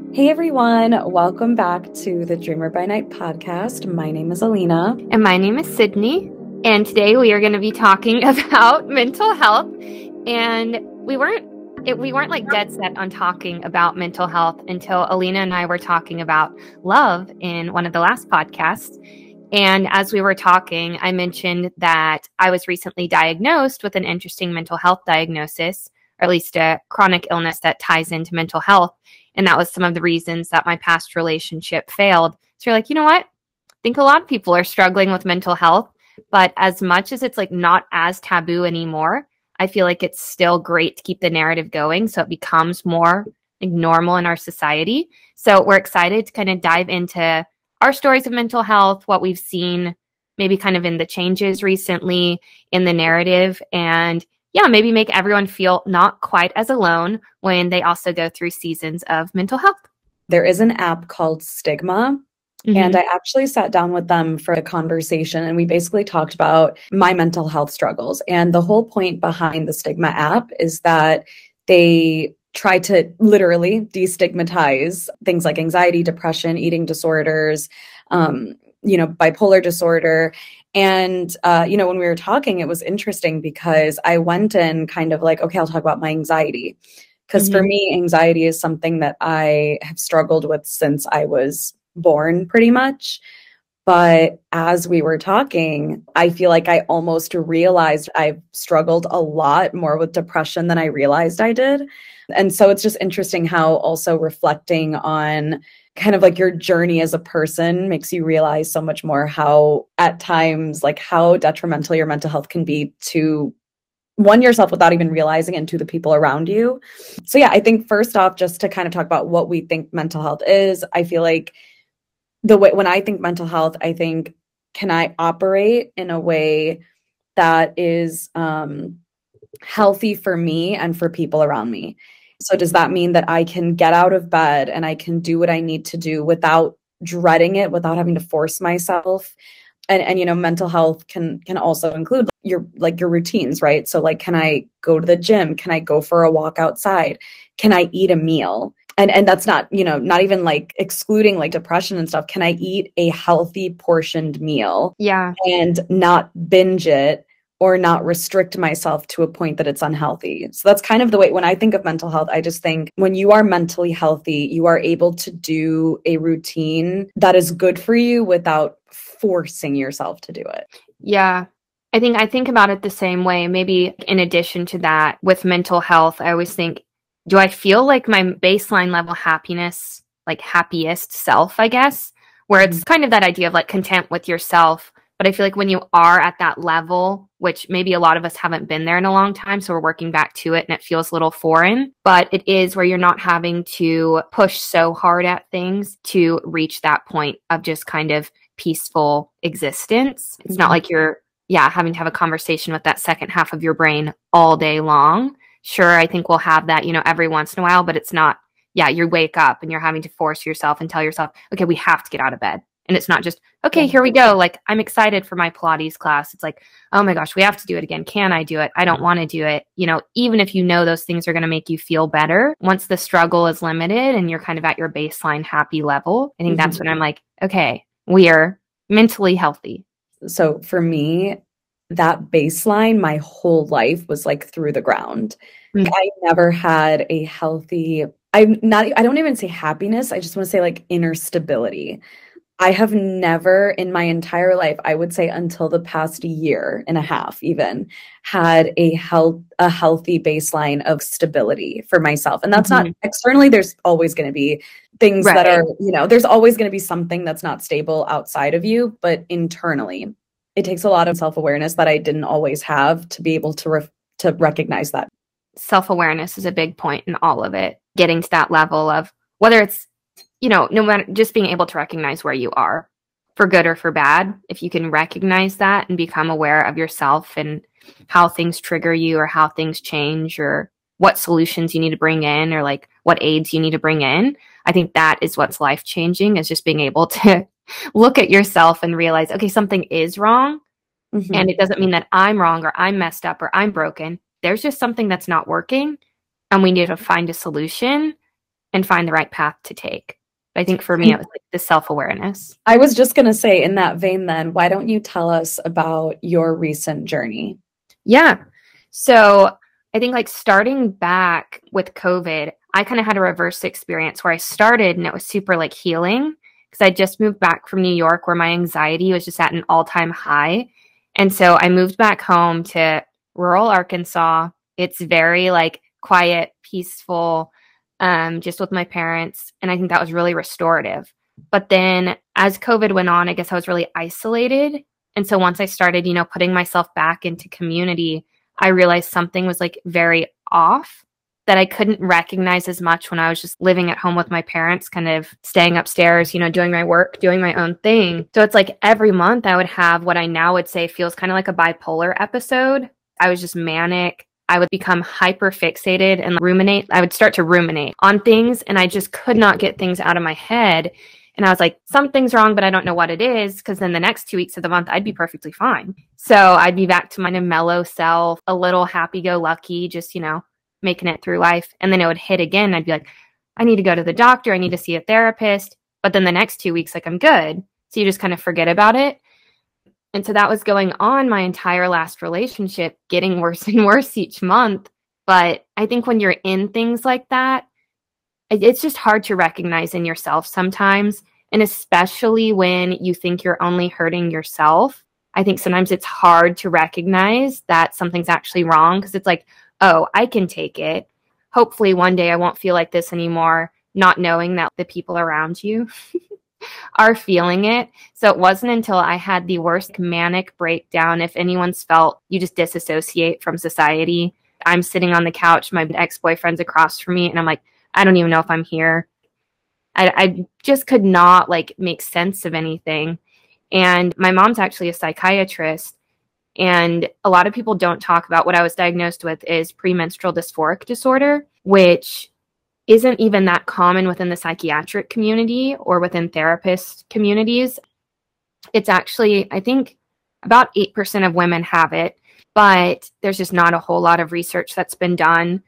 Hey everyone, welcome back to the Dreamer by Night podcast. My name is Alina. And my name is Sydney. And today we are going to be talking about mental health. And we weren't like dead set on talking about mental health until Alina and I were talking about love in one of the last podcasts. And as we were talking, I mentioned that I was recently diagnosed with an interesting mental health diagnosis, or at least a chronic illness that ties into mental health. And that was some of the reasons that my past relationship failed. So you're like, you know what? I think a lot of people are struggling with mental health, but as much as it's like not as taboo anymore, I feel like it's still great to keep the narrative going so it becomes more like normal in our society. So we're excited to kind of dive into our stories of mental health, what we've seen maybe kind of in the changes recently in the narrative, and maybe make everyone feel not quite as alone when they also go through seasons of mental health. There is an app called Stigma, and I actually sat down with them for a conversation, and we basically talked about my mental health struggles. And the whole point behind the Stigma app is that they try to literally destigmatize things like anxiety, depression, eating disorders, bipolar disorder. And, when we were talking, it was interesting because I went in kind of like, okay, I'll talk about my anxiety. Because for me, anxiety is something that I have struggled with since I was born, pretty much. But as we were talking, I feel like I almost realized I've struggled a lot more with depression than I realized I did. And so it's just interesting how also reflecting on kind of like your journey as a person makes you realize so much more how at times, like how detrimental your mental health can be to one, yourself without even realizing, and to the people around you. So I think first off, just to kind of talk about what we think mental health is, I feel like the way when I think mental health, I think, can I operate in a way that is healthy for me and for people around me? So does that mean that I can get out of bed and I can do what I need to do without dreading it, without having to force myself? And mental health can also include your routines, right? So like, can I go to the gym? Can I go for a walk outside? Can I eat a meal? And that's not, not even like excluding like depression and stuff. Can I eat a healthy portioned meal? Yeah. And not binge it or not restrict myself to a point that it's unhealthy. So that's kind of the way, when I think of mental health, I just think when you are mentally healthy, you are able to do a routine that is good for you without forcing yourself to do it. Yeah. I think about it the same way. Maybe in addition to that, with mental health, I always think, do I feel like my baseline level happiness, like happiest self, I guess, where it's kind of that idea of like content with yourself. But I feel like when you are at that level, which maybe a lot of us haven't been there in a long time, so we're working back to it and it feels a little foreign, but it is where you're not having to push so hard at things to reach that point of just kind of peaceful existence. It's not like you're, having to have a conversation with that second half of your brain all day long. Sure, I think we'll have that, every once in a while, but it's not, you wake up and you're having to force yourself and tell yourself, okay, we have to get out of bed. And it's not just, okay, here we go. Like, I'm excited for my Pilates class. It's like, oh my gosh, we have to do it again. Can I do it? I don't want to do it. Even if those things are going to make you feel better, once the struggle is limited and you're kind of at your baseline happy level, I think that's when I'm like, okay, we are mentally healthy. So for me, that baseline, my whole life was like through the ground. I never had a healthy, I don't even say happiness. I just want to say like inner stability. I have never in my entire life, I would say until the past year and a half even, had a healthy baseline of stability for myself. And that's not externally, there's always going to be things that are, there's always going to be something that's not stable outside of you, but internally, it takes a lot of self-awareness that I didn't always have to be able to recognize that. Self-awareness is a big point in all of it. Getting to that level of whether it's, no matter, just being able to recognize where you are for good or for bad. If you can recognize that and become aware of yourself and how things trigger you or how things change or what solutions you need to bring in or like what aids you need to bring in, I think that is what's life-changing, is just being able to look at yourself and realize, okay, something is wrong. And it doesn't mean that I'm wrong or I'm messed up or I'm broken. There's just something that's not working and we need to find a solution. and find the right path to take. I think for me, it was like the self-awareness. I was just going to say, in that vein, then, why don't you tell us about your recent journey? Yeah. So I think like starting back with COVID, I kind of had a reverse experience where I started and it was super like healing because I just moved back from New York where my anxiety was just at an all-time high. And so I moved back home to rural Arkansas. It's very like quiet, peaceful, just with my parents. And I think that was really restorative. But then as COVID went on, I guess I was really isolated. And so once I started, putting myself back into community, I realized something was like very off that I couldn't recognize as much when I was just living at home with my parents, kind of staying upstairs, doing my work, doing my own thing. So it's like every month I would have what I now would say feels kind of like a bipolar episode. I was just manic. I would become hyper fixated and ruminate. I would start to ruminate on things and I just could not get things out of my head. And I was like, something's wrong, but I don't know what it is. Because then the next 2 weeks of the month, I'd be perfectly fine. So I'd be back to my mellow self, a little happy-go-lucky, just, making it through life. And then it would hit again. I'd be like, I need to go to the doctor. I need to see a therapist. But then the next 2 weeks, like, I'm good. So you just kind of forget about it. And so that was going on my entire last relationship, getting worse and worse each month. But I think when you're in things like that, it's just hard to recognize in yourself sometimes. And especially when you think you're only hurting yourself, I think sometimes it's hard to recognize that something's actually wrong because it's like, oh, I can take it. Hopefully one day I won't feel like this anymore, not knowing that the people around you are feeling it. So it wasn't until I had the worst manic breakdown. If anyone's felt you just disassociate from society, I'm sitting on the couch, my ex-boyfriend's across from me, and I'm like, I don't even know if I'm here. I just could not like make sense of anything. And my mom's actually a psychiatrist. And a lot of people don't talk about what I was diagnosed with is premenstrual dysphoric disorder, which isn't even that common within the psychiatric community or within therapist communities. It's actually, I think, about 8% of women have it, but there's just not a whole lot of research that's been done.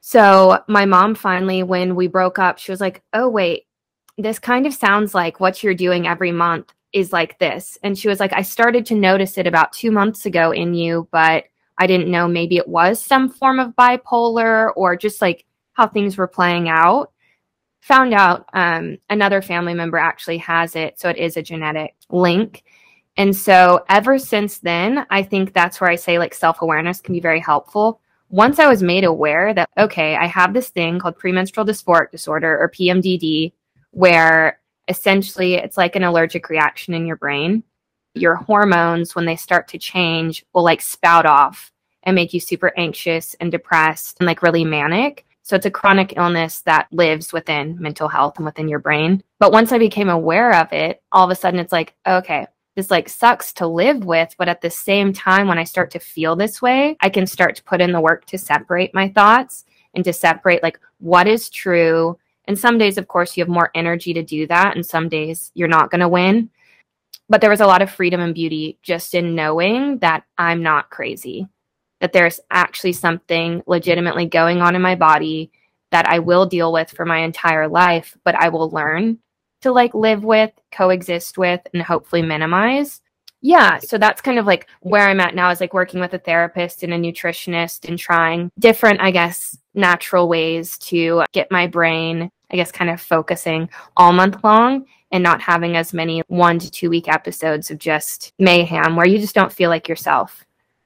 So my mom finally, when we broke up, she was like, oh, wait, this kind of sounds like what you're doing every month is like this. And she was like, I started to notice it about 2 months ago in you, but I didn't know maybe it was some form of bipolar or just like how things were playing out. Found out another family member actually has it. So it is a genetic link. And so ever since then, I think that's where I say like self-awareness can be very helpful. Once I was made aware that, okay, I have this thing called premenstrual dysphoric disorder or PMDD, where essentially it's like an allergic reaction in your brain. Your hormones, when they start to change, will like spout off and make you super anxious and depressed and like really manic. So it's a chronic illness that lives within mental health and within your brain. But once I became aware of it, all of a sudden it's like, okay, this like sucks to live with. But at the same time, when I start to feel this way, I can start to put in the work to separate my thoughts and to separate like what is true. And some days, of course, you have more energy to do that. And some days you're not going to win. But there was a lot of freedom and beauty just in knowing that I'm not crazy, that there's actually something legitimately going on in my body that I will deal with for my entire life, but I will learn to like live with, coexist with, and hopefully minimize. Yeah, so that's kind of like where I'm at now is like working with a therapist and a nutritionist and trying different, I guess, natural ways to get my brain, I guess, kind of focusing all month long and not having as many 1 to 2 week episodes of just mayhem where you just don't feel like yourself.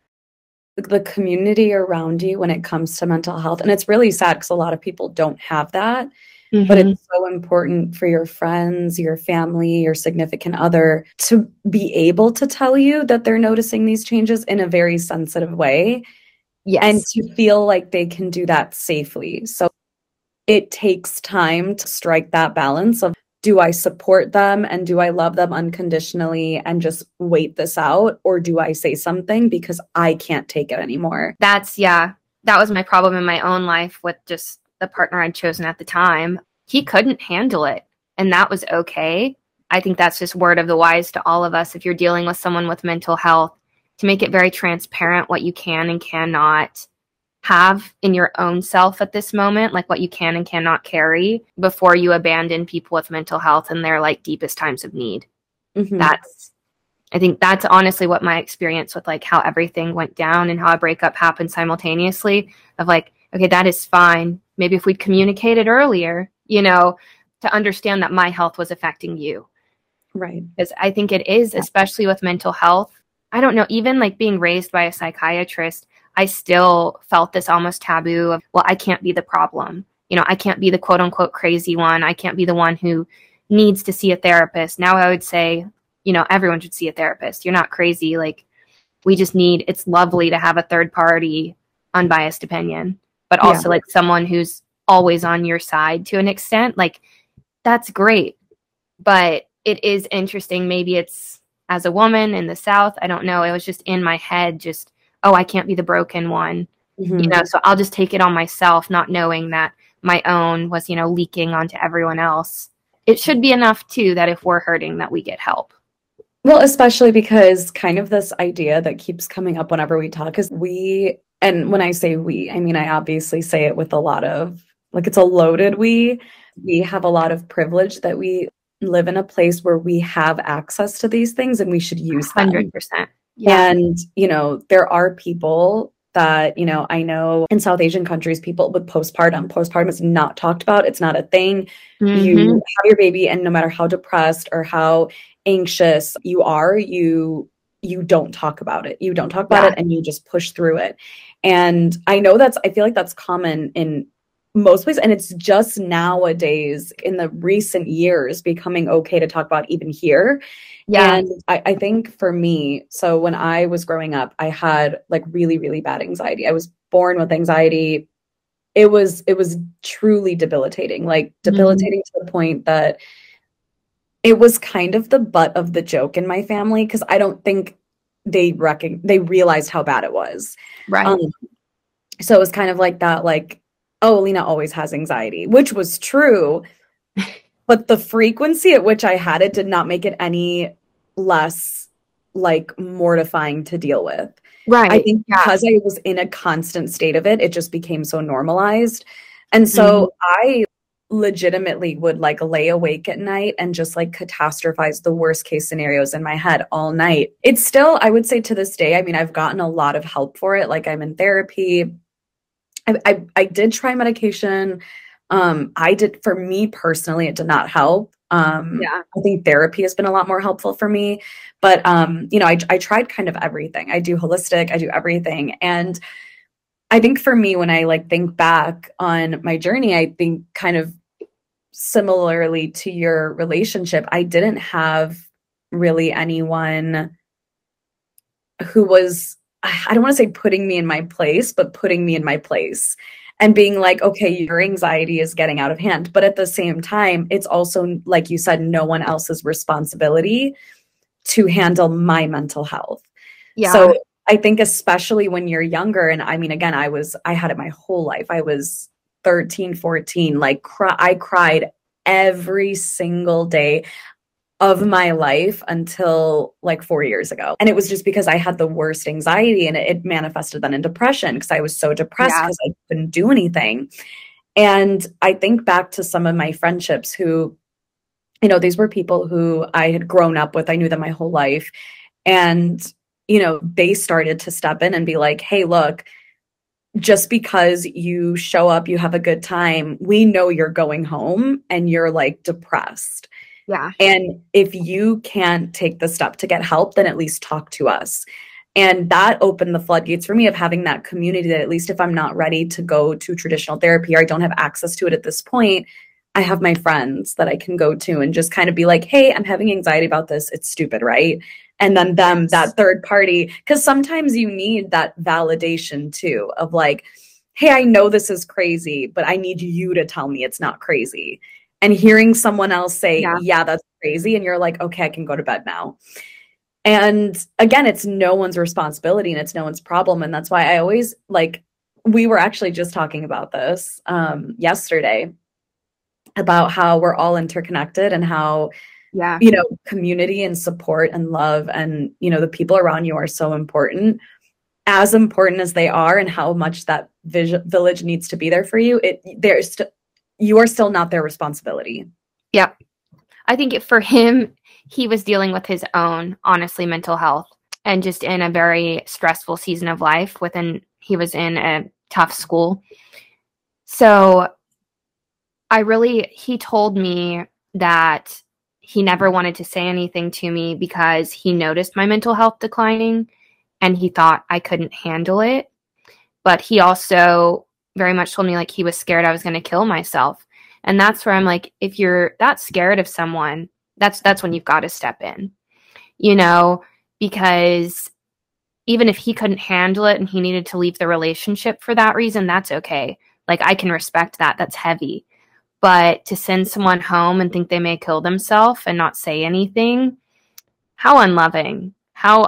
The community around you when it comes to mental health. And it's really sad because a lot of people don't have that, but it's so important for your friends, your family, your significant other to be able to tell you that they're noticing these changes in a very sensitive way. Yes. And to feel like they can do that safely. So it takes time to strike that balance of, do I support them and do I love them unconditionally and just wait this out? Or do I say something because I can't take it anymore? That was my problem in my own life with just the partner I'd chosen at the time. He couldn't handle it. And that was okay. I think that's just word of the wise to all of us. If you're dealing with someone with mental health, to make it very transparent what you can and cannot have in your own self at this moment, like what you can and cannot carry before you abandon people with mental health in their like deepest times of need. Mm-hmm. I think that's honestly what my experience with like how everything went down and how a breakup happened simultaneously of like, okay, that is fine. Maybe if we'd communicated earlier, you know, to understand that my health was affecting you. Right. Because I think it is, especially with mental health. I don't know, even like being raised by a psychiatrist, I still felt this almost taboo of, well, I can't be the problem. You know, I can't be the quote unquote crazy one. I can't be the one who needs to see a therapist. Now I would say, you know, everyone should see a therapist. You're not crazy. Like, we just need, it's lovely to have a third party, unbiased opinion, but also like someone who's always on your side to an extent. Like, that's great. But it is interesting. Maybe it's as a woman in the South, I don't know. It was just in my head, just, oh, I can't be the broken one, you know, so I'll just take it on myself, not knowing that my own was, you know, leaking onto everyone else. It should be enough too, that if we're hurting, that we get help. Well, especially because kind of this idea that keeps coming up whenever we talk is and when I say we, I mean, I obviously say it with a lot of, like, it's a loaded we have a lot of privilege that we live in a place where we have access to these things and we should use them. 100%. Yeah. And, you know, there are people that, you know, I know in South Asian countries, people with postpartum is not talked about. It's not a thing. You have your baby, and no matter how depressed or how anxious you are, you don't talk about it. You don't talk about it, and you just push through it. And I feel like that's common in most places, and it's just nowadays in the recent years becoming okay to talk about even here. Yeah. And I think for me, so when I was growing up, I had like really, really bad anxiety. I was born with anxiety. It was truly debilitating, like debilitating to the point that it was kind of the butt of the joke in my family, because I don't think they realized how bad it was. Right. So it was kind of like that, like, oh, Alina always has anxiety, which was true. But the frequency at which I had it did not make it any less like mortifying to deal with. Right. I think because I was in a constant state of it, it just became so normalized. And so I legitimately would like lay awake at night and just like catastrophize the worst case scenarios in my head all night. It's still, I would say to this day, I mean, I've gotten a lot of help for it. Like, I'm in therapy. I did try medication. For me personally, it did not help. I think therapy has been a lot more helpful for me, but, you know, I tried kind of everything. I do holistic, I do everything. And I think for me, when I like think back on my journey, I think kind of similarly to your relationship, I didn't have really anyone who was, I don't want to say putting me in my place, but putting me in my place and being like, okay, your anxiety is getting out of hand. But at the same time, it's also, like you said, no one else's responsibility to handle my mental health. Yeah. So I think especially when you're younger, and I mean, again, I had it my whole life. I was 13, 14, like I cried every single day of my life until like 4 years ago. And it was just because I had the worst anxiety, and it manifested then in depression because I was so depressed because I couldn't do anything. And I think back to some of my friendships who, you know, these were people who I had grown up with. I knew them my whole life. And, you know, they started to step in and be like, hey, look, just because you show up, you have a good time, we know you're going home and you're like depressed. Yeah. And if you can't take the step to get help, then at least talk to us. And that opened the floodgates for me of having that community that at least if I'm not ready to go to traditional therapy or I don't have access to it at this point, I have my friends that I can go to and just kind of be like, hey, I'm having anxiety about this. It's stupid, right? And then that third party, because sometimes you need that validation too of like, hey, I know this is crazy, but I need you to tell me it's not crazy. And hearing someone else say, yeah, that's crazy. And you're like, okay, I can go to bed now. And again, it's no one's responsibility and it's no one's problem. And that's why I always like, we were actually just talking about this yesterday about how we're all interconnected and how, you know, community and support and love and, you know, the people around you are so important as they are, and how much that village needs to be there for you, you are still not their responsibility. Yeah. I think for him, he was dealing with his own, honestly, mental health, and just in a very stressful season of life he was in a tough school. So he told me that he never wanted to say anything to me because he noticed my mental health declining and he thought I couldn't handle it. But he also very much told me like he was scared I was going to kill myself. And that's where I'm like, if you're that scared of someone, that's when you've got to step in, because even if he couldn't handle it and he needed to leave the relationship for that reason, that's okay. Like, I can respect that. That's heavy. But to send someone home and think they may kill themselves and not say anything, how unloving, how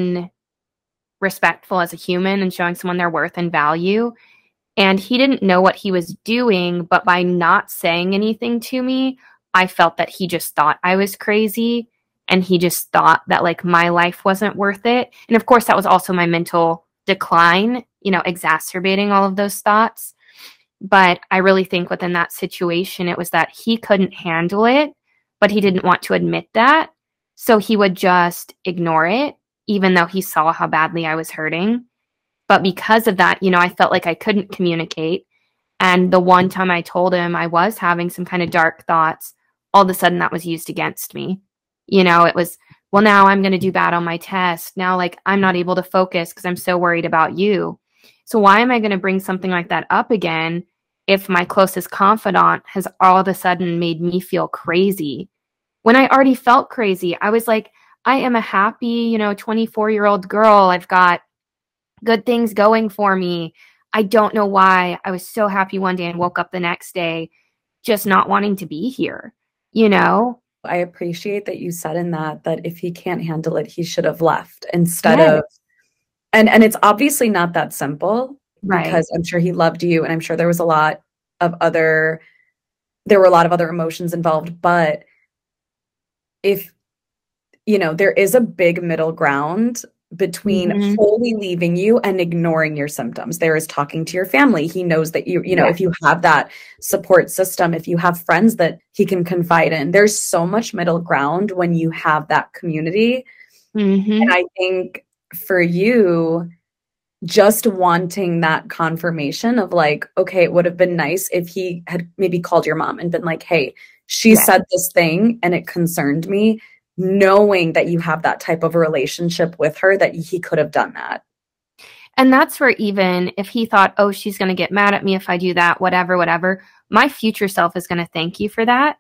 unrespectful as a human, and showing someone their worth and value. And he didn't know what he was doing, but by not saying anything to me, I felt that he just thought I was crazy, and he just thought that like my life wasn't worth it. And of course, that was also my mental decline, exacerbating all of those thoughts. But I really think within that situation, it was that he couldn't handle it, but he didn't want to admit that. So he would just ignore it, even though he saw how badly I was hurting. But because of that, I felt like I couldn't communicate. And the one time I told him I was having some kind of dark thoughts, all of a sudden that was used against me. It was, well, now I'm going to do bad on my test. Now, like, I'm not able to focus because I'm so worried about you. So why am I going to bring something like that up again if my closest confidant has all of a sudden made me feel crazy? When I already felt crazy, I was like, I am a happy, 24-year-old girl. I've got good things going for me. I don't know why I was so happy one day and woke up the next day just not wanting to be here, I appreciate that you said in that if he can't handle it, he should have left instead of, and it's obviously not that simple, right? Because I'm sure he loved you, and I'm sure there were a lot of other emotions involved, but if, there is a big middle ground between fully leaving you and ignoring your symptoms. There is talking to your family. He knows that if you have that support system, if you have friends that he can confide in, there's so much middle ground when you have that community. And I think for you, just wanting that confirmation of like, okay, it would have been nice if he had maybe called your mom and been like, hey, she said this thing and it concerned me. Knowing that you have that type of a relationship with her, that he could have done that. And that's where, even if he thought, oh, she's going to get mad at me if I do that, whatever, my future self is going to thank you for that.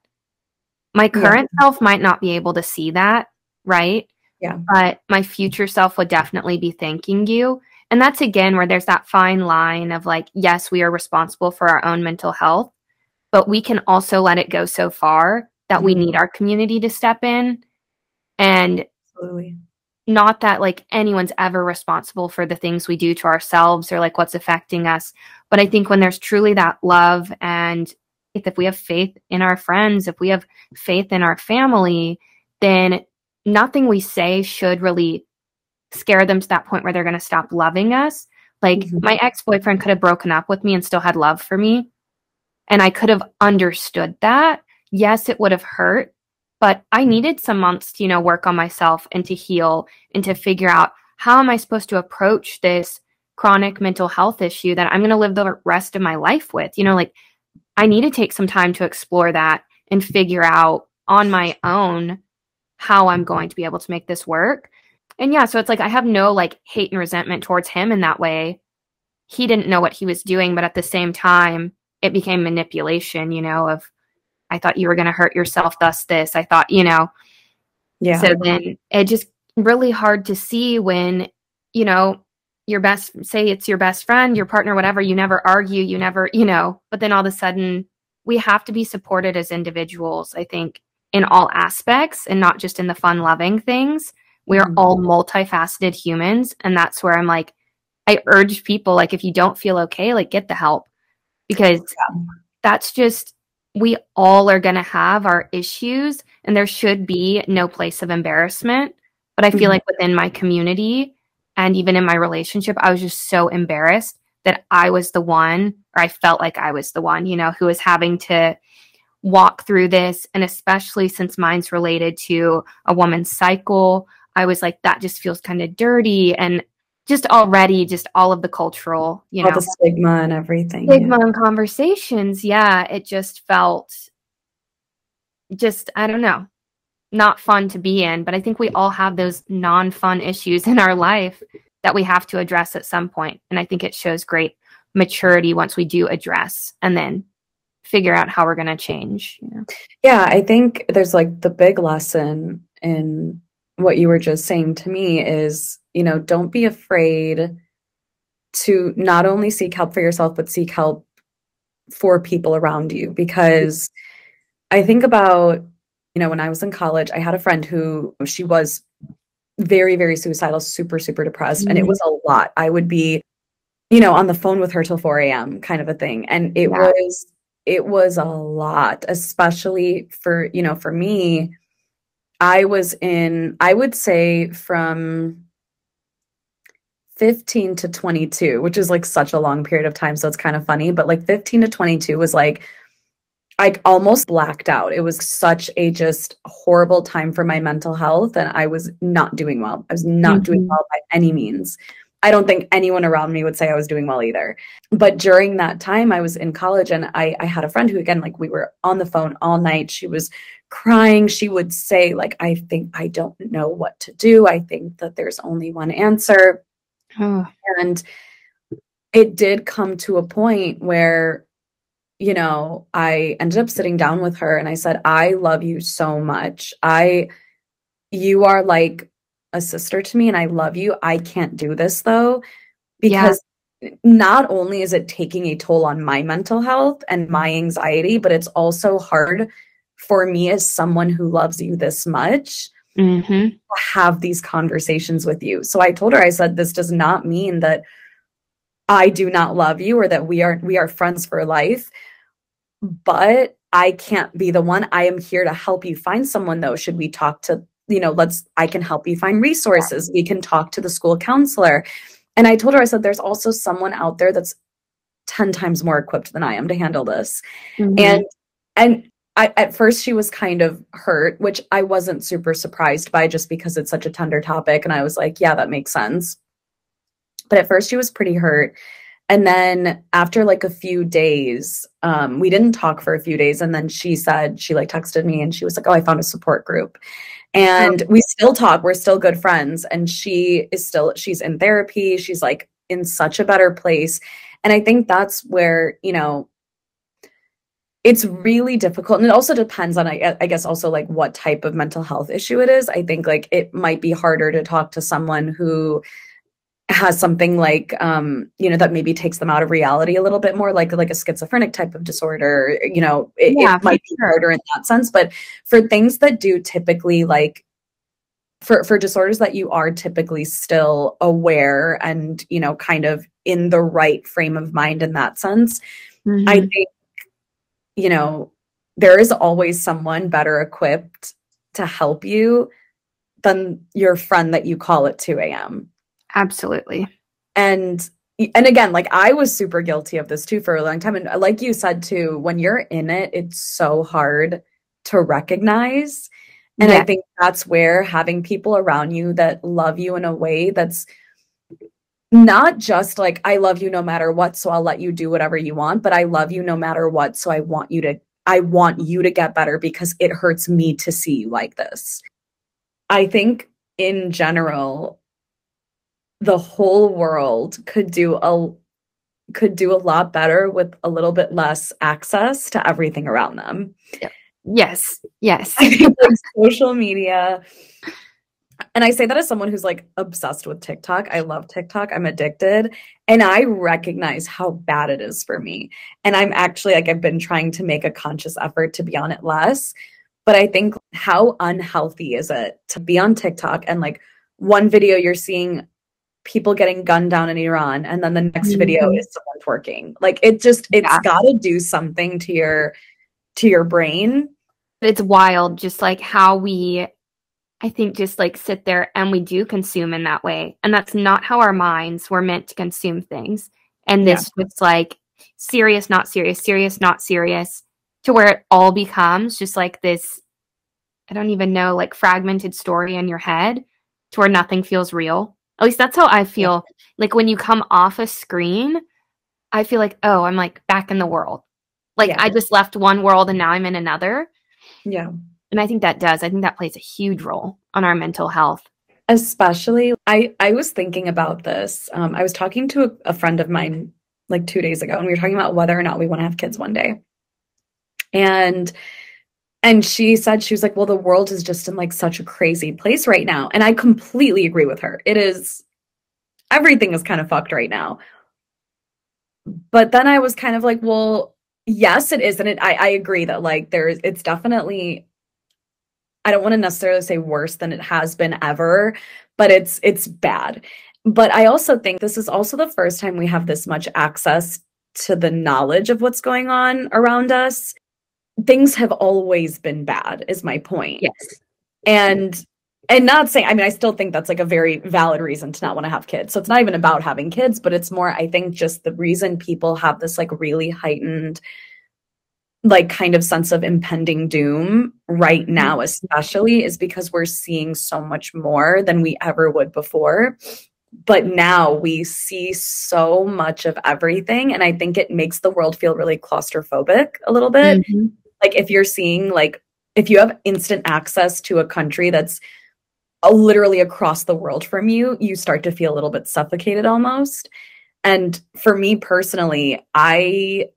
My current self might not be able to see that, right? Yeah. But my future self would definitely be thanking you. And that's, again, where there's that fine line of like, yes, we are responsible for our own mental health, but we can also let it go so far that we need our community to step in. And absolutely. Not that like anyone's ever responsible for the things we do to ourselves or like what's affecting us. But I think when there's truly that love, and if we have faith in our friends, if we have faith in our family, then nothing we say should really scare them to that point where they're going to stop loving us. Like my ex-boyfriend could have broken up with me and still had love for me. And I could have understood that. Yes, it would have hurt. But I needed some months to, work on myself and to heal and to figure out, how am I supposed to approach this chronic mental health issue that I'm going to live the rest of my life with? Like, I need to take some time to explore that and figure out on my own how I'm going to be able to make this work. And yeah, so it's like I have no like hate and resentment towards him in that way. He didn't know what he was doing, but at the same time, it became manipulation, of, I thought you were going to hurt yourself, thus this. I thought, Yeah. So then it's just really hard to see when, say it's your best friend, your partner, whatever, you never argue, you never, but then all of a sudden we have to be supported as individuals, I think, in all aspects and not just in the fun loving things. We are all multifaceted humans. And that's where I'm like, I urge people, like, if you don't feel okay, like, get the help, because that's just, we all are going to have our issues, and there should be no place of embarrassment. But I feel like within my community and even in my relationship, I was just so embarrassed that I was the one, or I felt like I was the one, who was having to walk through this. And especially since mine's related to a woman's cycle, I was like, that just feels kind of dirty. And just already, just all of the cultural, all the stigma and everything. Stigma and conversations. Yeah. It just felt I don't know, not fun to be in. But I think we all have those non-fun issues in our life that we have to address at some point. And I think it shows great maturity once we do address and then figure out how we're going to change. Yeah, I think there's like the big lesson in what you were just saying to me is, don't be afraid to not only seek help for yourself, but seek help for people around you. Because I think about, when I was in college, I had a friend who she was very, very suicidal, super, super depressed. And it was a lot. I would be, on the phone with her till 4 a.m. kind of a thing. And it was a lot, especially for me. I was in, I would say from 15 to 22, which is like such a long period of time. So it's kind of funny, but like 15 to 22 was like, I almost blacked out. It was such a just horrible time for my mental health. And I was not doing well. I was not doing well by any means. I don't think anyone around me would say I was doing well either. But during that time, I was in college and I had a friend who, again, like we were on the phone all night. She was crying. She would say, like, I think I don't know what to do. I think that there's only one answer. And it did come to a point where, I ended up sitting down with her and I said, I love you so much. You are like a sister to me and I love you. I can't do this though, because not only is it taking a toll on my mental health and my anxiety, but it's also hard for me as someone who loves you this much to have these conversations with you. So I told her, I said, this does not mean that I do not love you or that we are friends for life, but I can't be the one. I am here to help you find someone though. Should we talk to, I can help you find resources. We can talk to the school counselor. And I told her, I said, there's also someone out there that's 10 times more equipped than I am to handle this. And at first she was kind of hurt, which I wasn't super surprised by just because it's such a tender topic. And I was like, yeah, that makes sense. But at first she was pretty hurt. And then after like a few days, we didn't talk for a few days. And then she said, she like texted me and she was like, oh, I found a support group. And we still talk. We're still good friends. And she's in therapy. She's like in such a better place. And I think that's where, it's really difficult. And it also depends on, I guess, also like what type of mental health issue it is. I think like it might be harder to talk to someone who has something like, that maybe takes them out of reality a little bit more, like a schizophrenic type of disorder, it might be harder in that sense. But for things that do typically like, for disorders that you are typically still aware and, kind of in the right frame of mind in that sense, I think, there is always someone better equipped to help you than your friend that you call at 2 a.m. Absolutely. And again, like I was super guilty of this too for a long time. And like you said too, when you're in it, it's so hard to recognize. And I think that's where having people around you that love you in a way that's not just like, I love you no matter what, so I'll let you do whatever you want, but I love you no matter what. So I want you to get better because it hurts me to see you like this. I think in general, the whole world could do a lot better with a little bit less access to everything around them. Yes. I think like social media, and I say that as someone who's like obsessed with TikTok. I love TikTok. I'm addicted. And I recognize how bad it is for me. And I'm actually like, I've been trying to make a conscious effort to be on it less. But I think how unhealthy is it to be on TikTok and like one video you're seeing people getting gunned down in Iran, and then the next video is someone twerking. Like it's got to do something to your brain. It's wild, just like how we, I think, just like sit there and we do consume in that way. And that's not how our minds were meant to consume things. And this was like serious, not serious, serious, not serious, to where it all becomes just like this, I don't even know, like fragmented story in your head to where nothing feels real. At least that's how I feel. Yeah. Like when you come off a screen, I feel like, oh, I'm like back in the world. Like I just left one world and now I'm in another. Yeah. And I think that plays a huge role on our mental health. Especially, I was thinking about this. I was talking to a friend of mine like 2 days ago, and we were talking about whether or not we want to have kids one day. And she said, she was like, well, the world is just in like such a crazy place right now. And I completely agree with her. It is, everything is kind of fucked right now. But then I was kind of like, well, yes, it is. And I agree that like it's definitely, I don't want to necessarily say worse than it has been ever, but it's bad. But I also think this is also the first time we have this much access to the knowledge of what's going on around us. Things have always been bad, is my point. Yes. And not saying, I mean, I still think that's like a very valid reason to not want to have kids. So it's not even about having kids, but it's more, I think, just the reason people have this like really heightened like kind of sense of impending doom right now, especially, is because we're seeing so much more than we ever would before. But now we see so much of everything. And I think it makes the world feel really claustrophobic a little bit. Mm-hmm. Like if you're seeing, like, if you have instant access to a country that's literally across the world from you, you start to feel a little bit suffocated almost. And for me personally, I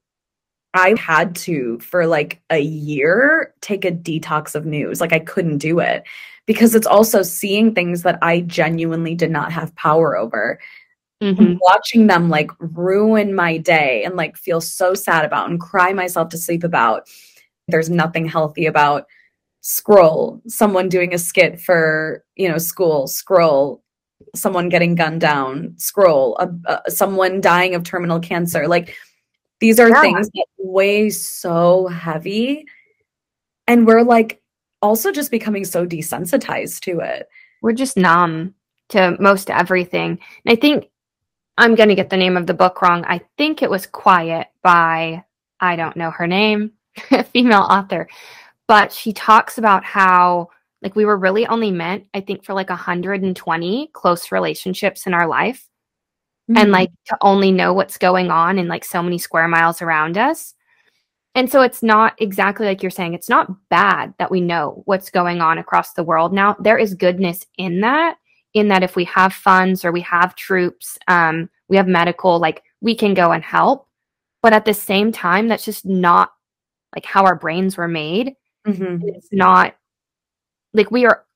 had to, for like a year, take a detox of news. Like I couldn't do it because it's also seeing things that I genuinely did not have power over. Mm-hmm. Watching them like ruin my day and like feel so sad about and cry myself to sleep about. There's nothing healthy about scroll, someone doing a skit for, school, scroll, someone getting gunned down, scroll, someone dying of terminal cancer. Like these are things that weigh so heavy. And we're like also just becoming so desensitized to it. We're just numb to most everything. And I think I'm going to get the name of the book wrong. I think it was Quiet by, I don't know her name, a female author. But she talks about how like we were really only meant, I think, for like 120 close relationships in our life. Mm-hmm. And like to only know what's going on in like so many square miles around us. And so it's not exactly like you're saying, it's not bad that we know what's going on across the world. Now, there is goodness in that if we have funds or we have troops, we have medical, like we can go and help. But at the same time, that's just not like how our brains were made. Mm-hmm. It's not like we are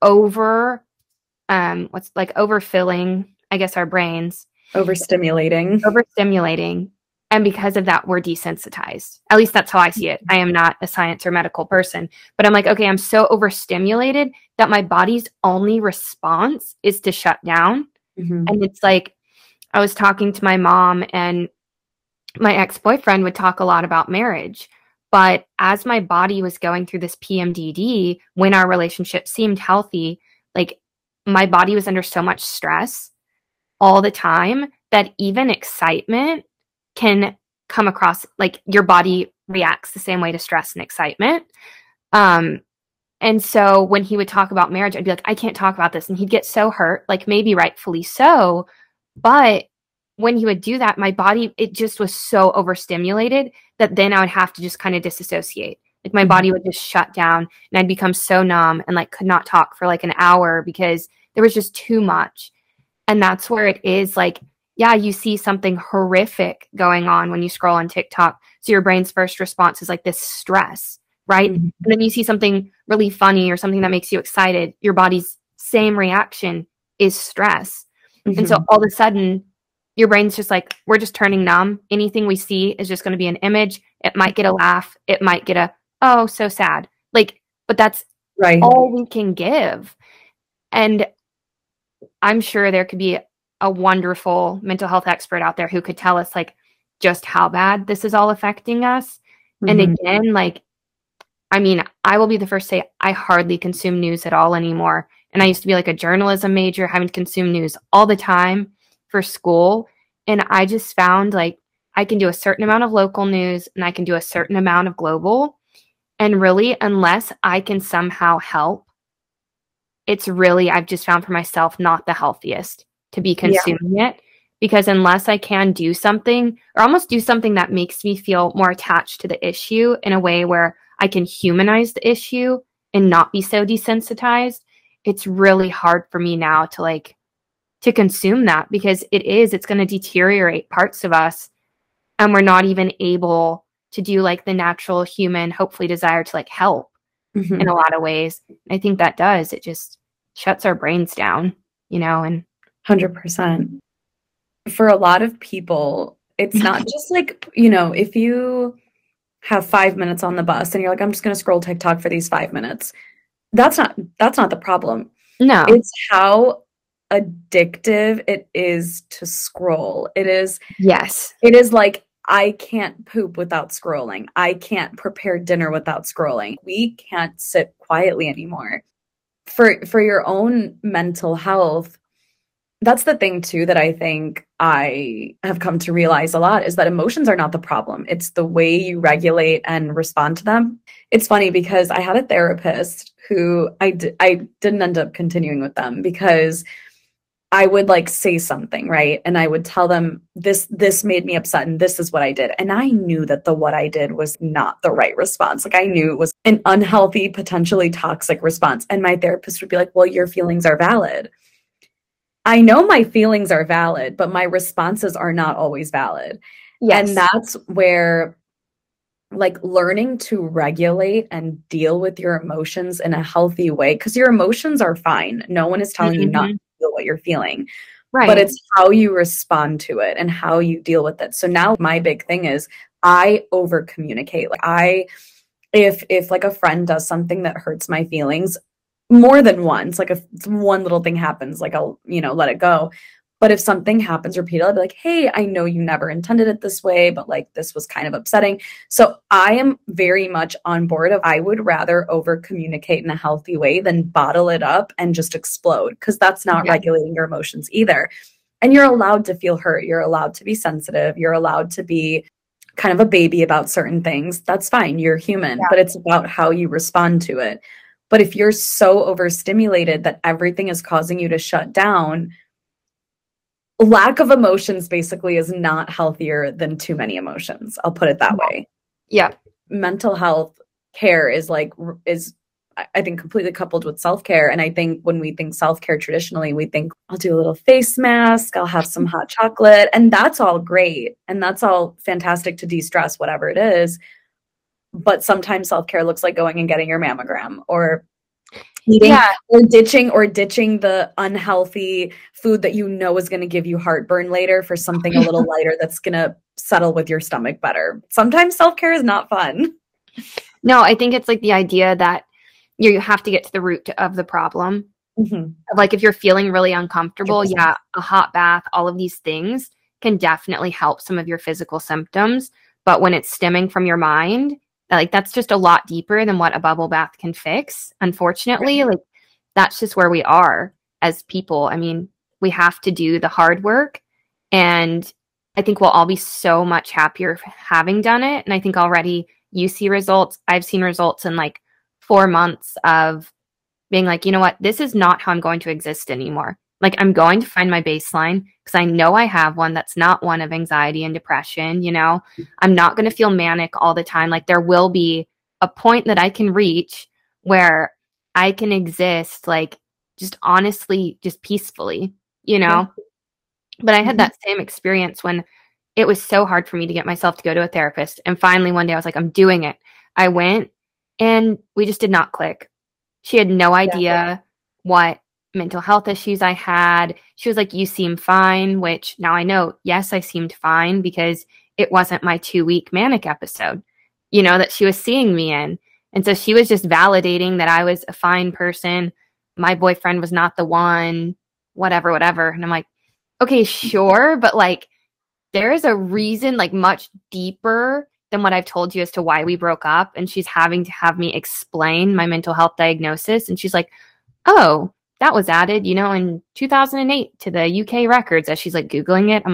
overfilling, I guess, our brains. Overstimulating. And because of that, we're desensitized. At least that's how I see it. I am not a science or medical person, but I'm like, okay, I'm so overstimulated that my body's only response is to shut down. Mm-hmm. And it's like, I was talking to my mom and my ex-boyfriend would talk a lot about marriage. But as my body was going through this PMDD, when our relationship seemed healthy, like my body was under so much stress all the time that even excitement can come across, like your body reacts the same way to stress and excitement. And so when he would talk about marriage, I'd be like, I can't talk about this. And he'd get so hurt, like maybe rightfully so. But when he would do that, my body, it just was so overstimulated that then I would have to just kind of disassociate. Like my body would just shut down and I'd become so numb and like could not talk for like an hour because there was just too much. And that's where it is like, yeah, you see something horrific going on when you scroll on TikTok. So your brain's first response is like this stress, right? Mm-hmm. And then you see something really funny or something that makes you excited. Your body's same reaction is stress. Mm-hmm. And so all of a sudden, your brain's just like, we're just turning numb. Anything we see is just going to be an image. It might get a laugh. It might get oh, so sad. Like, but that's right. All we can give. And I'm sure there could be a wonderful mental health expert out there who could tell us like just how bad this is all affecting us. Mm-hmm. And again, like, I mean, I will be the first to say I hardly consume news at all anymore. And I used to be like a journalism major, having to consume news all the time for school. And I just found like I can do a certain amount of local news and I can do a certain amount of global. And really, unless I can somehow help, it's really, I've just found for myself, not the healthiest to be consuming it. Because unless I can do something or almost do something that makes me feel more attached to the issue in a way where I can humanize the issue and not be so desensitized, it's really hard for me now to consume that, because it's going to deteriorate parts of us, and we're not even able to do like the natural human, hopefully, desire to like help in a lot of ways. I think that it just shuts our brains down, and 100%. For a lot of people, it's not just like, if you have 5 minutes on the bus and you're like, I'm just going to scroll TikTok for these 5 minutes. That's not the problem. No. It's how addictive it is to scroll. It is. Yes. It is like, I can't poop without scrolling. I can't prepare dinner without scrolling. We can't sit quietly anymore. For your own mental health, that's the thing too that I think I have come to realize a lot, is that emotions are not the problem. It's the way you regulate and respond to them. It's funny because I had a therapist who I didn't end up continuing with them, because I would like say something, right? And I would tell them this made me upset and this is what I did. And I knew that what I did was not the right response. Like, I knew it was an unhealthy, potentially toxic response. And my therapist would be like, well, your feelings are valid. I know my feelings are valid, but my responses are not always valid. Yes. And that's where like learning to regulate and deal with your emotions in a healthy way, because your emotions are fine. No one is telling you not to feel what you're feeling, right? But it's how you respond to it and how you deal with it. So now my big thing is I over communicate. Like if like a friend does something that hurts my feelings, more than once, like if one little thing happens, like I'll, let it go. But if something happens repeatedly, I'll be like, hey, I know you never intended it this way, but like this was kind of upsetting. So I am very much on board of, I would rather over communicate in a healthy way than bottle it up and just explode, because that's not regulating your emotions either. And you're allowed to feel hurt. You're allowed to be sensitive. You're allowed to be kind of a baby about certain things. That's fine. You're human, but it's about how you respond to it. But if you're so overstimulated that everything is causing you to shut down, lack of emotions basically is not healthier than too many emotions. I'll put it that way. Yeah. Mental health care is I think completely coupled with self-care. And I think when we think self-care traditionally, we think I'll do a little face mask, I'll have some hot chocolate, and that's all great. And that's all fantastic to de-stress, whatever it is. But sometimes self-care looks like going and getting your mammogram, or eating, or ditching the unhealthy food that is going to give you heartburn later for something a little lighter that's going to settle with your stomach better. Sometimes self-care is not fun. No, I think it's like the idea that you have to get to the root of the problem. Like if you're feeling really uncomfortable, 100%. A hot bath, all of these things can definitely help some of your physical symptoms. But when it's stemming from your mind, like that's just a lot deeper than what a bubble bath can fix. Unfortunately, like that's just where we are as people. I mean, we have to do the hard work, and I think we'll all be so much happier having done it. And I think already you see results. I've seen results in like 4 months of being like, you know what, this is not how I'm going to exist anymore. Like I'm going to find my baseline, because I know I have one that's not one of anxiety and depression. I'm not going to feel manic all the time. Like there will be a point that I can reach where I can exist, like just honestly, just peacefully, But I had that same experience when it was so hard for me to get myself to go to a therapist. And finally one day I was like, I'm doing it. I went, and we just did not click. She had no idea what mental health issues I had. She was like, you seem fine, which now I know, yes, I seemed fine, because it wasn't my 2-week manic episode, that she was seeing me in. And so she was just validating that I was a fine person. My boyfriend was not the one, whatever. And I'm like, okay, sure. But like, there is a reason, like much deeper than what I've told you as to why we broke up. And she's having to have me explain my mental health diagnosis. And she's like, oh, that was added, in 2008 to the UK records, as she's like Googling it. I'm like,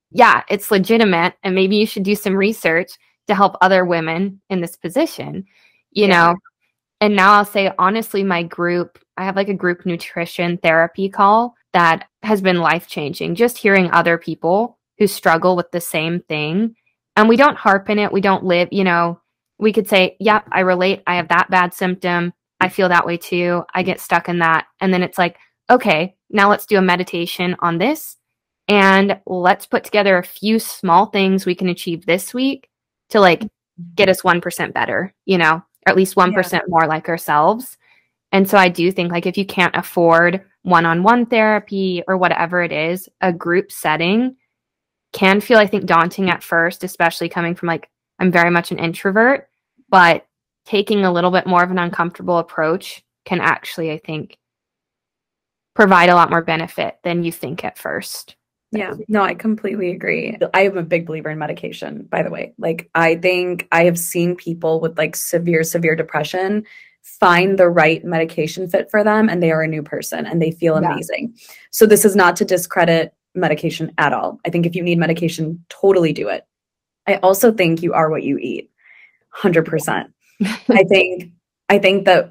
yeah, it's legitimate. And maybe you should do some research to help other women in this position, you know? And now I'll say, honestly, my group, I have like a group nutrition therapy call that has been life-changing. Just hearing other people who struggle with the same thing. And we don't harp in it. We don't live, we could say, yeah, I relate. I have that bad symptom. I feel that way too. I get stuck in that. And then it's like, okay, now let's do a meditation on this. And let's put together a few small things we can achieve this week to like get us 1% better, or at least 1% more like ourselves. And so I do think like if you can't afford one-on-one therapy or whatever it is, a group setting can feel, I think, daunting at first, especially coming from like, I'm very much an introvert, but taking a little bit more of an uncomfortable approach can actually, I think, provide a lot more benefit than you think at first. Yeah, no, I completely agree. I am a big believer in medication, by the way. Like, I think I have seen people with like severe depression find the right medication fit for them, and they are a new person and they feel amazing. So this is not to discredit medication at all. I think if you need medication, totally do it. I also think you are what you eat. 100%. I think that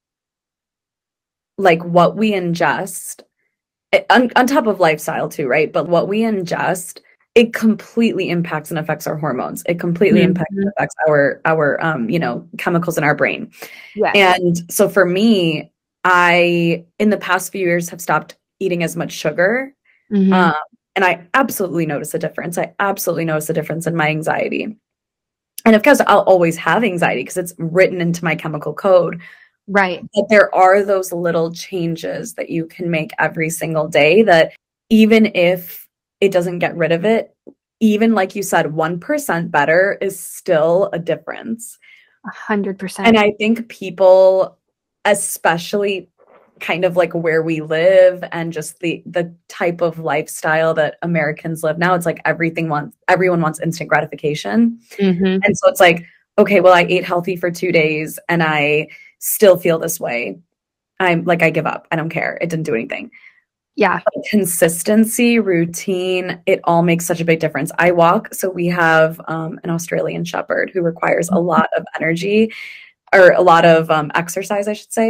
like what we ingest on top of lifestyle too, right? But what we ingest, it completely impacts and affects our hormones. It completely impacts and affects our chemicals in our brain. Yes. And so for me, I, in the past few years, have stopped eating as much sugar. And I absolutely notice a difference. I absolutely notice a difference in my anxiety. And of course, I'll always have anxiety because it's written into my chemical code. Right. But there are those little changes that you can make every single day that even if it doesn't get rid of it, even like you said, 1% better is still a difference. 100%. And I think people, especially kind of like where we live and just the type of lifestyle that Americans live now, it's like everyone wants instant gratification. And so it's like, okay, well, I ate healthy for 2 days and I still feel this way. I give up. I don't care. It didn't do anything. Yeah. But consistency, routine, it all makes such a big difference. I walk. So we have an Australian Shepherd who requires a lot of energy or a lot of exercise, I should say.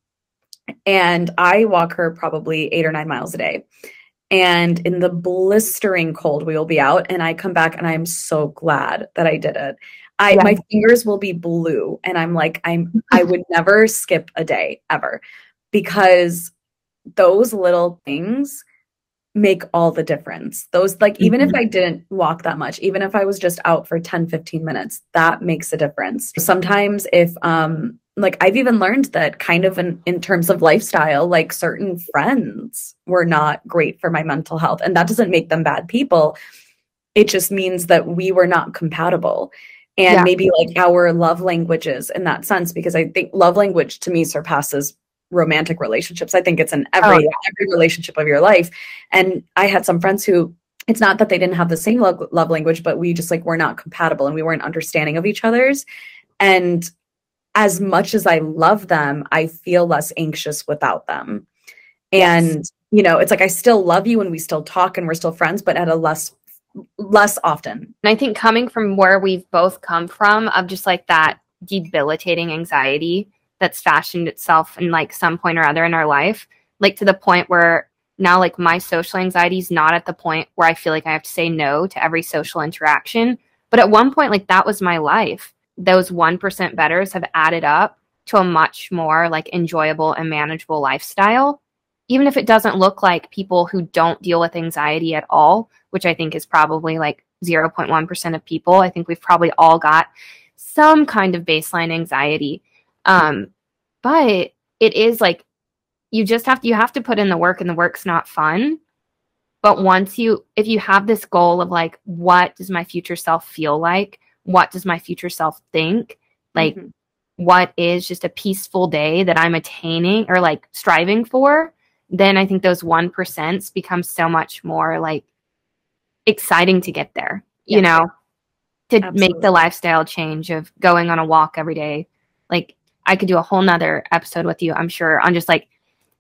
And I walk her probably 8 or 9 miles a day. And in the blistering cold, we will be out and I come back and I'm so glad that I did it. My fingers will be blue and I'm like, I would never skip a day ever, because those little things make all the difference. Those, like, even if I didn't walk that much, even if I was just out for 10, 15 minutes, that makes a difference. Sometimes if, like, I've even learned that kind of in terms of lifestyle, like certain friends were not great for my mental health. And that doesn't make them bad people. It just means that we were not compatible. And maybe like our love languages in that sense, because I think love language to me surpasses romantic relationships. I think it's in every relationship of your life. And I had some friends who, it's not that they didn't have the same love language, but we just like were not compatible and we weren't understanding of each other's. And as much as I love them, I feel less anxious without them. And, it's like I still love you and we still talk and we're still friends, but at a less often. And I think coming from where we've both come from, of just like that debilitating anxiety that's fashioned itself in like some point or other in our life, like to the point where now like my social anxiety is not at the point where I feel like I have to say no to every social interaction. But at one point, like that was my life. Those 1% betters have added up to a much more like enjoyable and manageable lifestyle. Even if it doesn't look like people who don't deal with anxiety at all, which I think is probably like 0.1% of people. I think we've probably all got some kind of baseline anxiety. But it is like, you have to put in the work, and the work's not fun. But if you have this goal of like, what does my future self feel like? What does my future self think? Like, what is just a peaceful day that I'm attaining or like striving for? Then I think those 1% become so much more like exciting to get there, to Absolutely. Make the lifestyle change of going on a walk every day. Like I could do a whole nother episode with you, I'm sure, on just like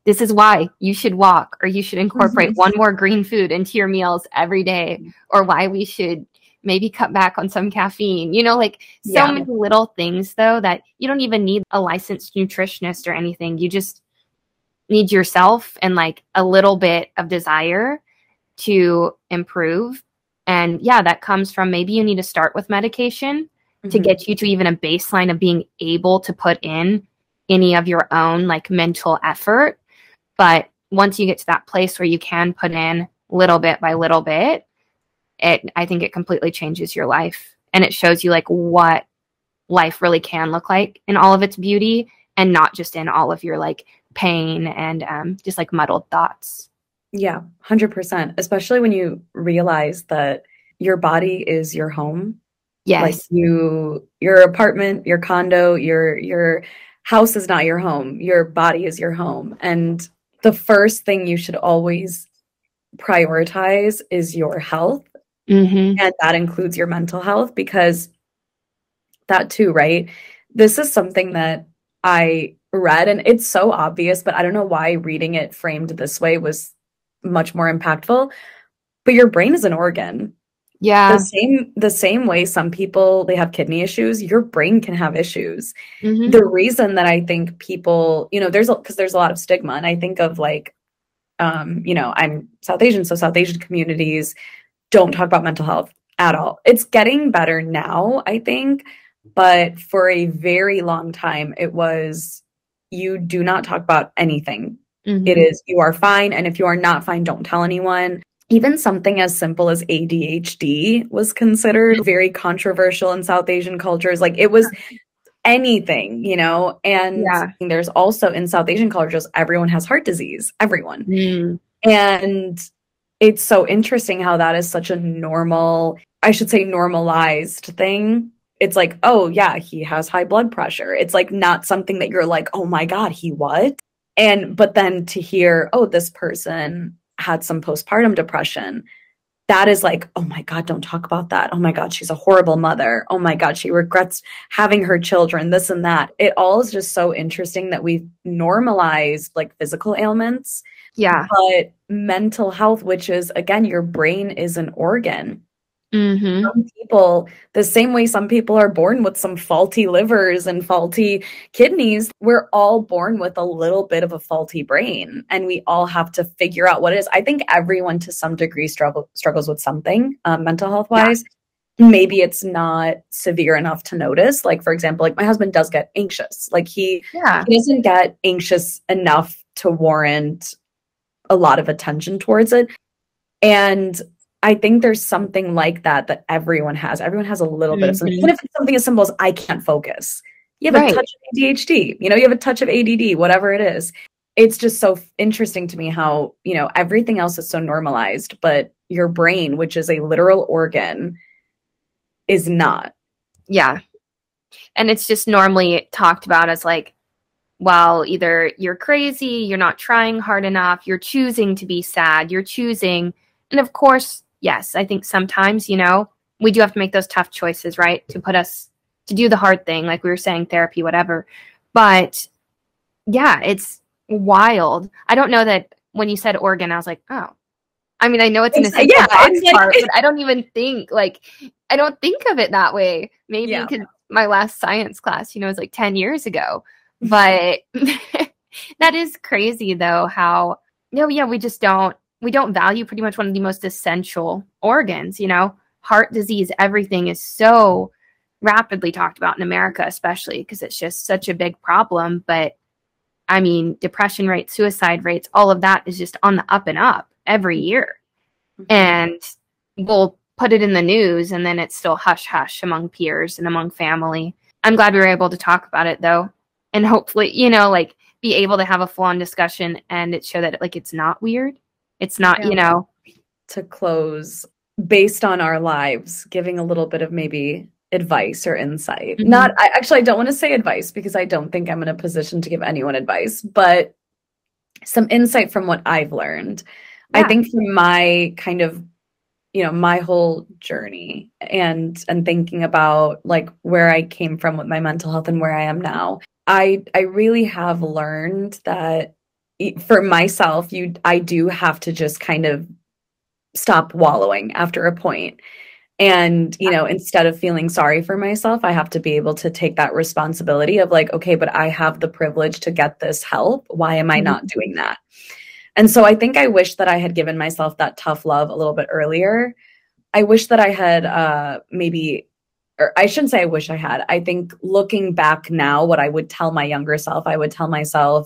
this is why you should walk, or you should incorporate one more green food into your meals every day, or why we should maybe cut back on some caffeine, like so many little things though, that you don't even need a licensed nutritionist or anything. You just need yourself and like a little bit of desire to improve. And yeah, that comes from, maybe you need to start with medication to get you to even a baseline of being able to put in any of your own like mental effort. But once you get to that place where you can put in little bit by little bit, I think it completely changes your life. And it shows you like what life really can look like in all of its beauty, and not just in all of your like pain and just like muddled thoughts. Yeah, 100%. Especially when you realize that your body is your home. Yes. Like your apartment, your condo, your house is not your home. Your body is your home. And the first thing you should always prioritize is your health. And that includes your mental health, because that too, right? This is something that I read, and it's so obvious, but I don't know why reading it framed this way was much more impactful. But your brain is an organ. Yeah. The same way some people, they have kidney issues, your brain can have issues. The reason that I think people, because there's a lot of stigma, and I think of like, I'm South Asian, so South Asian communities don't talk about mental health at all. It's getting better now, I think, but for a very long time, it was, you do not talk about anything. It is, you are fine, and if you are not fine, don't tell anyone. Even something as simple as ADHD was considered very controversial in South Asian cultures. Like, it was anything, and there's also in South Asian cultures, everyone has heart disease, everyone. And it's so interesting how that is such a normalized thing. It's like, oh yeah, he has high blood pressure. It's like not something that you're like, oh my God, he what? But then to hear, oh, this person had some postpartum depression, that is like, oh my God, don't talk about that. Oh my God, she's a horrible mother. Oh my God, she regrets having her children, this and that. It all is just so interesting that we've normalized like physical ailments. Yeah. But mental health, which is, again, your brain is an organ. Some people, the same way some people are born with some faulty livers and faulty kidneys, we're all born with a little bit of a faulty brain, and we all have to figure out what it is. I think everyone to some degree struggles with something mental health wise. Maybe it's not severe enough to notice. Like, for example, like my husband does get anxious. Like he doesn't get anxious enough to warrant a lot of attention towards it. And I think there's something like that everyone has. Everyone has a little bit of something. Even if it's something as simple as I can't focus. You have a touch of ADHD, you have a touch of ADD, whatever it is. It's just so interesting to me how, everything else is so normalized, but your brain, which is a literal organ, is not. Yeah. And it's just normally talked about as like, well, either you're crazy, you're not trying hard enough, you're choosing to be sad, you're choosing. And of course, yes, I think sometimes, we do have to make those tough choices, right? To do the hard thing, like we were saying, therapy, whatever. But yeah, it's wild. I don't know that when you said organ, I was like, oh. I mean, I know it's an essential part, but I don't even think, I don't think of it that way. Maybe because my last science class, was like 10 years ago. But that is crazy, though, how, we don't value pretty much one of the most essential organs, heart disease, everything is so rapidly talked about in America, especially because it's just such a big problem. But I mean, depression rates, suicide rates, all of that is just on the up and up every year. And we'll put it in the news and then it's still hush hush among peers and among family. I'm glad we were able to talk about it though. And hopefully, be able to have a full on discussion and it show that it's not weird. It's not, To close, based on our lives, giving a little bit of maybe advice or insight. I don't want to say advice because I don't think I'm in a position to give anyone advice, but some insight from what I've learned. I think from my kind of, my whole journey and thinking about like where I came from with my mental health and where I am now, I really have learned that, for myself, I do have to just kind of stop wallowing after a point. And, instead of feeling sorry for myself, I have to be able to take that responsibility of like, okay, but I have the privilege to get this help. Why am I not doing that? And so I think I wish that I had given myself that tough love a little bit earlier. I wish that I had or I shouldn't say I wish I had. I think looking back now, what I would tell my younger self, I would tell myself,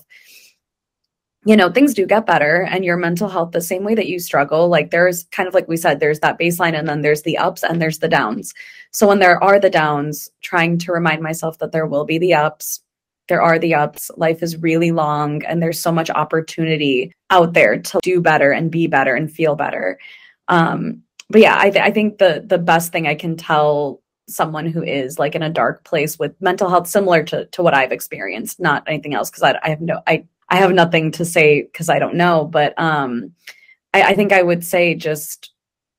things do get better, and your mental health, the same way that you struggle, like there's kind of like we said, there's that baseline and then there's the ups and there's the downs. So when there are the downs, trying to remind myself that there will be the ups. There are the ups. Life is really long and there's so much opportunity out there to do better and be better and feel better. But yeah, I think the best thing I can tell someone who is like in a dark place with mental health, similar to what I've experienced, not anything else, because I have nothing to say because I don't know. But I think I would say just,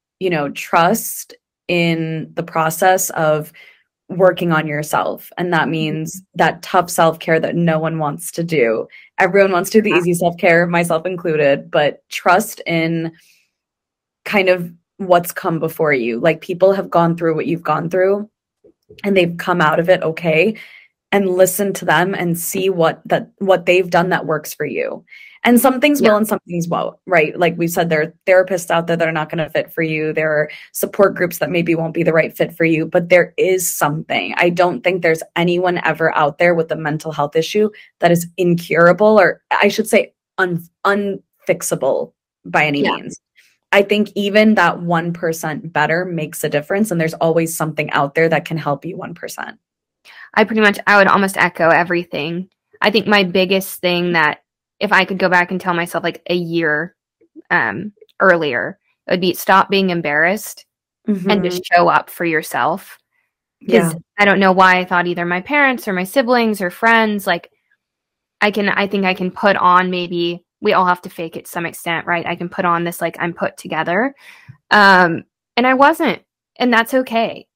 trust in the process of working on yourself. And that means that tough self-care that no one wants to do. Everyone wants to do the easy self-care, myself included, but trust in kind of what's come before you. Like people have gone through what you've gone through and they've come out of it okay. And listen to them and see what they've done that works for you. And some things will and some things won't, right? Like we said, there are therapists out there that are not going to fit for you. There are support groups that maybe won't be the right fit for you, but there is something. I don't think there's anyone ever out there with a mental health issue that is incurable, or I should say unfixable by any means. I think even that 1% better makes a difference. And there's always something out there that can help you 1%. I would almost echo everything. I think my biggest thing that if I could go back and tell myself like a year earlier, it would be stop being embarrassed and just show up for yourself. Because I don't know why I thought either my parents or my siblings or friends, like I think I can put on, maybe we all have to fake it to some extent, right? I can put on this, like I'm put together. And I wasn't, and that's okay.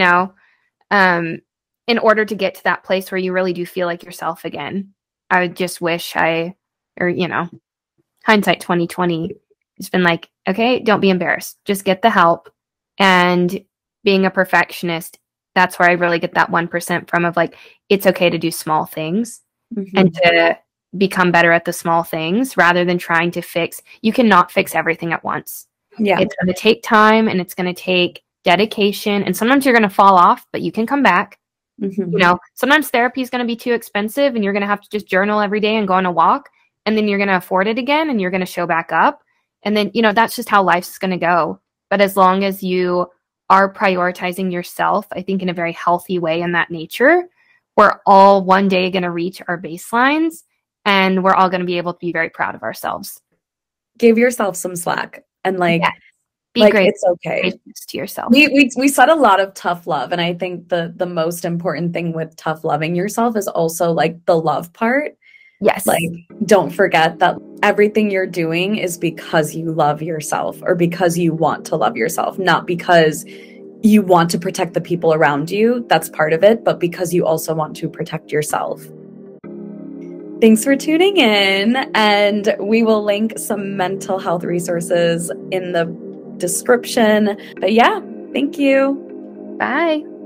In order to get to that place where you really do feel like yourself again, I would just wish hindsight 2020, it's been like, okay, don't be embarrassed. Just get the help. And being a perfectionist, that's where I really get that 1% from, of like, it's okay to do small things and to become better at the small things rather than trying to fix. You cannot fix everything at once. Yeah. It's going to take time and it's going to take dedication. And sometimes you're going to fall off, but you can come back. Sometimes therapy is going to be too expensive and you're going to have to just journal every day and go on a walk, and then you're going to afford it again and you're going to show back up. And then, that's just how life's going to go. But as long as you are prioritizing yourself, I think in a very healthy way in that nature, we're all one day going to reach our baselines and we're all going to be able to be very proud of ourselves. Give yourself some slack and be great. It's okay to yourself. We said a lot of tough love. And I think the most important thing with tough loving yourself is also like the love part. Yes. Like, don't forget that everything you're doing is because you love yourself, or because you want to love yourself, not because you want to protect the people around you. That's part of it, but because you also want to protect yourself. Thanks for tuning in, and we will link some mental health resources in the description. But yeah, thank you. Bye.